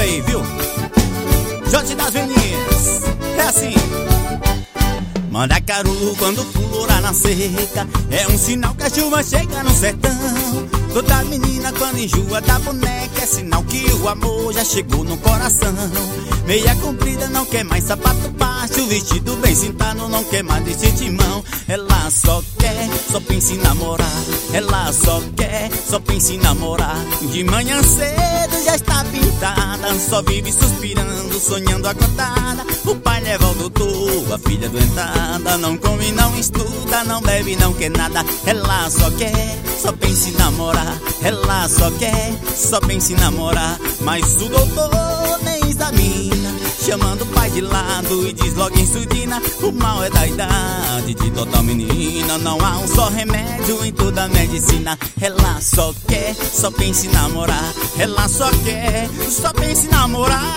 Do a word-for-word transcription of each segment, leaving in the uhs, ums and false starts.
aí, viu? Jote das meninas, é assim. Mandacaru quando florar na seca é um sinal que a chuva chega no sertão. Toda menina quando enjoa da boneca é sinal que o amor já chegou no coração. Meia comprida não quer mais sapato baixo, vestido bem cintado não quer mais vestir de mão. Ela só quer, só pensa em namorar. Ela só quer, só pensa em namorar. De manhã cedo já está pintada, só vive suspirando, sonhando acordada. O pai leva ao doutor, a filha doentada. Não come, não estuda, não bebe, não quer nada. Ela só quer, só pensa em namorar. Ela só quer, só pensa em namorar. Mas o doutor nem examina, chamando o pai de lado e diz logo em surdina: o mal é da idade de total menina. Não há um só remédio em toda a medicina. Ela só quer, só pensa em namorar. Ela só quer, só pensa em namorar.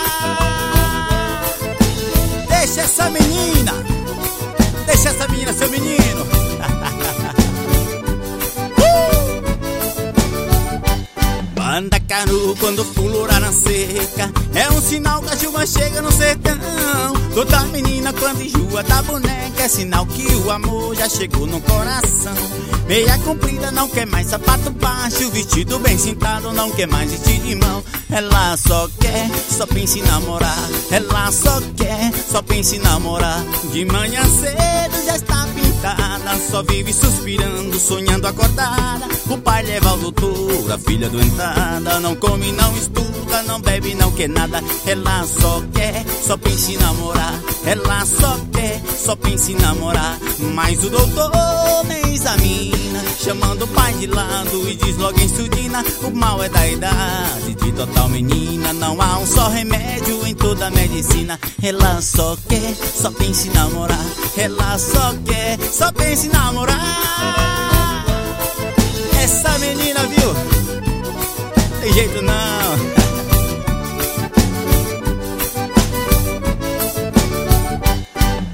Deixa essa menina, deixa essa menina, seu menino. Mandacaru quando florar na seca é um sinal que a chuva chega no sertão. Toda menina quando enjoa da boneca é sinal que o amor já chegou no coração. Meia comprida não quer mais sapato baixo, vestido bem cintado não quer mais vestir de mão. Ela só quer, só pensa em namorar. Ela só quer, só pensa em namorar. De manhã cedo já está pintada, só vive suspirando, sonhando acordada. O pai leva ao doutor, a filha doentada. Não come, não estuda, não bebe, não quer nada. Ela só quer, só pensa em namorar. Ela só quer, só pensa em namorar. Mas o doutor nem examina, chamando o pai de lado e diz logo em surdina: o mal é da idade de total menina. Não há um só remédio em toda a medicina. Ela só quer, só pensa em namorar. Ela só quer, só pensa em namorar. Essa menina, viu? Tem jeito não.